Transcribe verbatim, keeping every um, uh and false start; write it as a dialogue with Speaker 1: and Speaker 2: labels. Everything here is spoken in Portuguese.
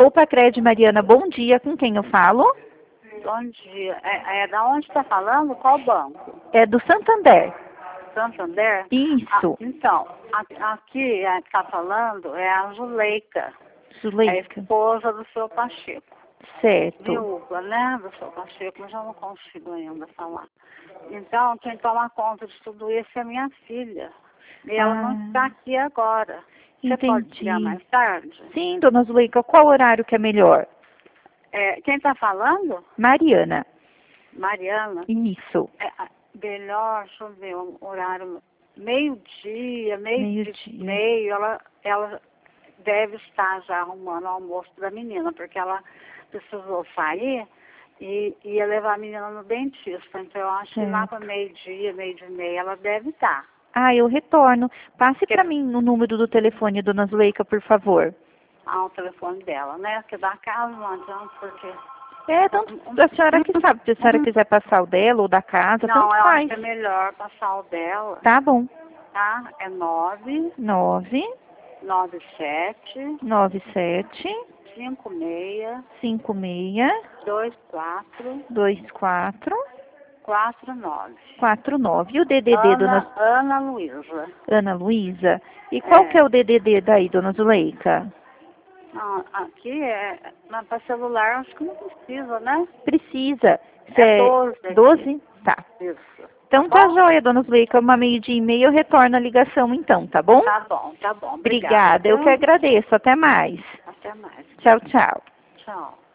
Speaker 1: Poupa Cred Mariana, bom dia. Com quem eu falo?
Speaker 2: Bom dia. É, é da onde está falando? Qual banco?
Speaker 1: É do Santander.
Speaker 2: Santander?
Speaker 1: Isso.
Speaker 2: Ah, então, a- aqui a que está falando é a Zuleika. É a
Speaker 1: Zuleika.
Speaker 2: esposa do seu Pacheco.
Speaker 1: Certo.
Speaker 2: Viúva, né? Do seu Pacheco, mas eu não consigo ainda falar. Então, quem toma conta de tudo isso é minha filha. E ela
Speaker 1: Ah,
Speaker 2: não está aqui agora. Você pode
Speaker 1: entendi.
Speaker 2: ligar mais tarde?
Speaker 1: Sim, dona Zuleika, qual horário que é melhor?
Speaker 2: É, quem está falando?
Speaker 1: Mariana.
Speaker 2: Mariana.
Speaker 1: Isso.
Speaker 2: É, a- melhor, deixa eu ver, um horário, meio-dia, meio
Speaker 1: Meio-dia.
Speaker 2: de meio, ela, ela deve estar já arrumando o almoço da menina, porque ela precisou sair e ia levar a menina no dentista. Então eu acho que lá
Speaker 1: Certo.
Speaker 2: para meio-dia, meio de meia, ela deve estar.
Speaker 1: Ah, eu retorno. Passe
Speaker 2: Que-
Speaker 1: para mim o número do telefone, dona Zuleika, por favor.
Speaker 2: Ah, o telefone dela, né? Que da casa não adianta, porque...
Speaker 1: É, tanto a senhora que sabe. Se a senhora quiser passar o dela ou da casa,
Speaker 2: Não,
Speaker 1: tanto
Speaker 2: eu acho
Speaker 1: faz.
Speaker 2: que é melhor passar o dela,
Speaker 1: Tá bom.
Speaker 2: tá? É nove
Speaker 1: Nove,
Speaker 2: nove sete
Speaker 1: nove, sete,
Speaker 2: cinco seis
Speaker 1: cinco, seis,
Speaker 2: dois quatro
Speaker 1: dois, quatro,
Speaker 2: quatro nove.
Speaker 1: quatro, nove. E o D D D,
Speaker 2: Ana,
Speaker 1: dona
Speaker 2: Ana Luísa.
Speaker 1: Ana Luísa? E qual
Speaker 2: É.
Speaker 1: que é o D D D daí, dona Zuleika?
Speaker 2: Não, aqui é, mas para celular acho que não precisa, né?
Speaker 1: Precisa. Cê
Speaker 2: É doze aqui.
Speaker 1: doze? Tá.
Speaker 2: Isso.
Speaker 1: Então tá joia, dona Zuleika. Uma meio-dia e meia eu retorno a ligação então, tá bom?
Speaker 2: Tá bom, tá bom.
Speaker 1: Obrigada. Eu que
Speaker 2: viu?
Speaker 1: agradeço. Até mais.
Speaker 2: Até mais.
Speaker 1: Tchau, tchau.
Speaker 2: Tchau.